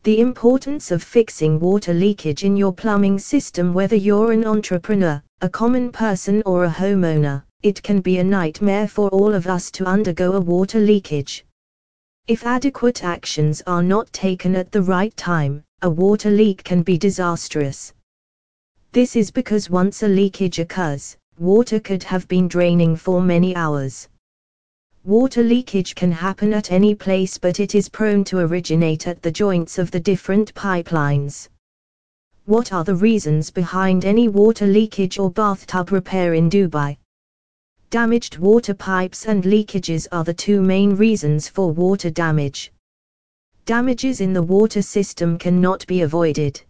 The importance of fixing water leakage in your plumbing system. Whether you're an entrepreneur, a common person or a homeowner, it can be a nightmare for all of us to undergo a water leakage. If adequate actions are not taken at the right time, a water leak can be disastrous. This is because once a leakage occurs, water could have been draining for many hours. Water leakage can happen at any place, but it is prone to originate at the joints of the different pipelines. What are the reasons behind any water leakage or bathtub repair in Dubai? Damaged water pipes and leakages are the two main reasons for water damage. Damages in the water system cannot be avoided.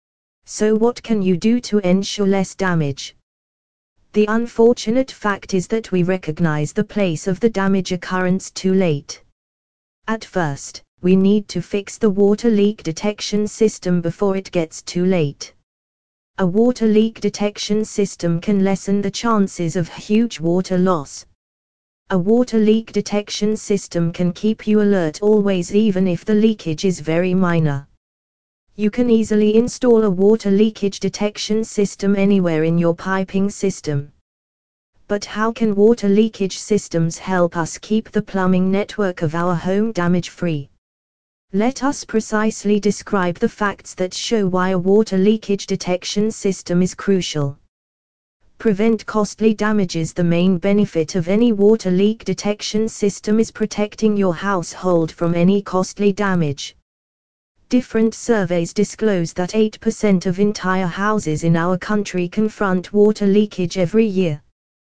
So what can you do to ensure less damage? The unfortunate fact is that we recognize the place of the damage occurrence too late. At first, we need to fix the water leak detection system before it gets too late. A water leak detection system can lessen the chances of huge water loss. A water leak detection system can keep you alert always, even if the leakage is very minor. You can easily install a water leakage detection system anywhere in your piping system. But how can water leakage systems help us keep the plumbing network of our home damage-free? Let us precisely describe the facts that show why a water leakage detection system is crucial. Prevent costly damages. The main benefit of any water leak detection system is protecting your household from any costly damage. Different surveys disclose that 8% of entire houses in our country confront water leakage every year.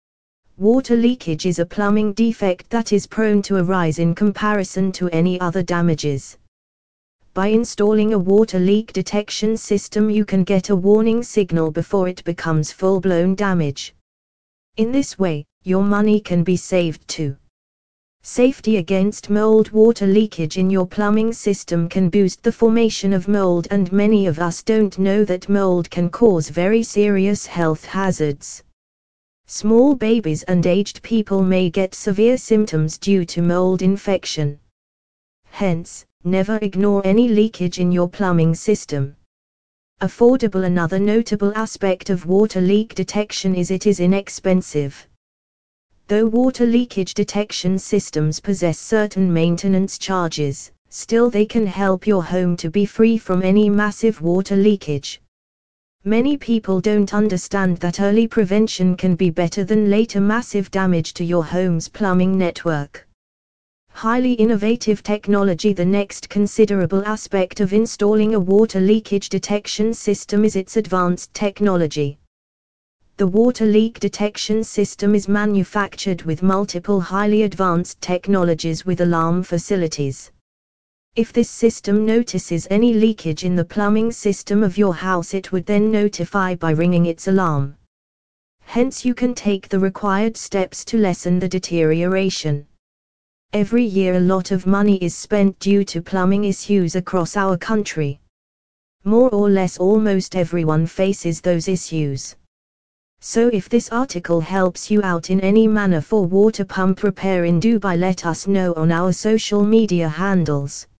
Water leakage is a plumbing defect that is prone to arise in comparison to any other damages. By installing a water leak detection system, you can get a warning signal before it becomes full-blown damage. In this way, your money can be saved too. Safety against mold. Water leakage in your plumbing system can boost the formation of mold, and many of us don't know that mold can cause very serious health hazards. Small babies and aged people may get severe symptoms due to mold infection. Hence, never ignore any leakage in your plumbing system. Affordable. Another notable aspect of water leak detection is it is inexpensive. Though water leakage detection systems possess certain maintenance charges, still they can help your home to be free from any massive water leakage. Many people don't understand that early prevention can be better than later massive damage to your home's plumbing network. Highly innovative technology. The next considerable aspect of installing a water leakage detection system is its advanced technology. The water leak detection system is manufactured with multiple highly advanced technologies with alarm facilities. If this system notices any leakage in the plumbing system of your house, it would then notify by ringing its alarm. Hence, you can take the required steps to lessen the deterioration. Every year a lot of money is spent due to plumbing issues across our country. More or less almost everyone faces those issues. So if this article helps you out in any manner for water pump repair in Dubai, let us know on our social media handles.